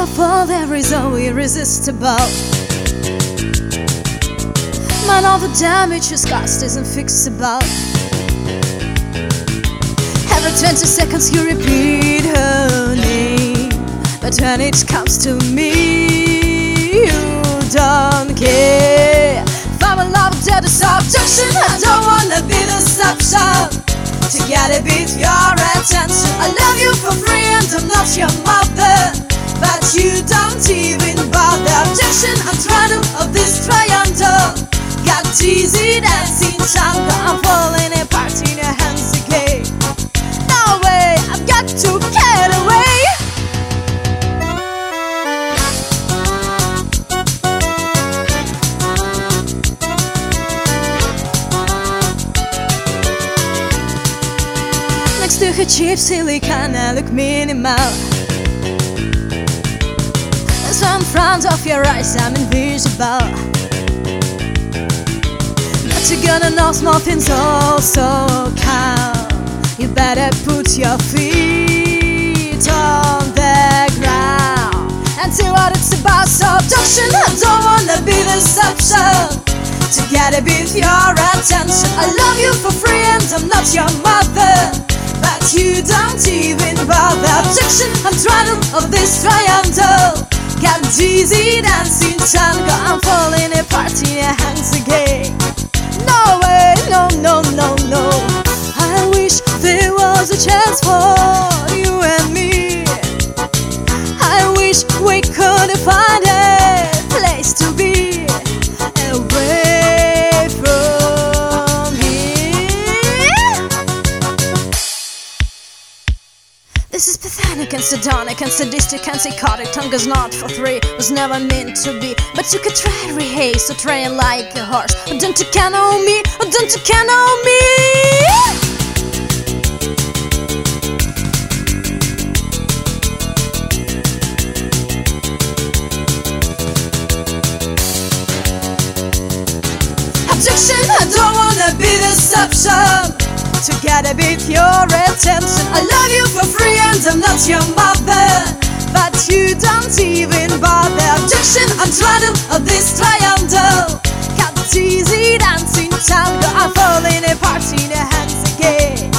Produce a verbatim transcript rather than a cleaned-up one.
of all there is so irresistible. Man, all the damage is caused isn't fixable. Every twenty seconds you repeat her name, but when it comes to me, you don't care. If I'm in love with the subjection, I don't wanna be the subject. To get a bit your attention, I love you for free and I'm not your mother, but you don't even bother. Objection, I'm trying of this triangle. Got dizzy dancing tango, I'm falling apart in your hands again. No way, I've got to get away. Next to her cheap silicone, I look minimal. So in front of your eyes, I'm invisible. But you're gonna know small things also count. You better put your feet on the ground and see what it's about. Subduction, I don't wanna be the subject. To get a bit your attention, I love you for free and I'm not your mother, but you don't even bother. Objection, I'm trying of this triangle. Got dizzy dancing tango, I'm falling apart in your hands again. No way, no, no, no, no. I wish there was a chance for you and me. I wish we could find a place to be away from here. This is pathetic and sardonic and sadistic and psychotic. Tongue is not for three, was never meant to be. But you could try to rehaste or train like a horse. Oh, don't you can know me? Oh, don't you can know me? Objection, I don't wanna be the subject. To get a bit your attention, I love you for free and I'm not your mother, but you don't even bother. Objection, I'm trying of this triangle. Got dizzy dancing tango, I'm falling apart in your hands again.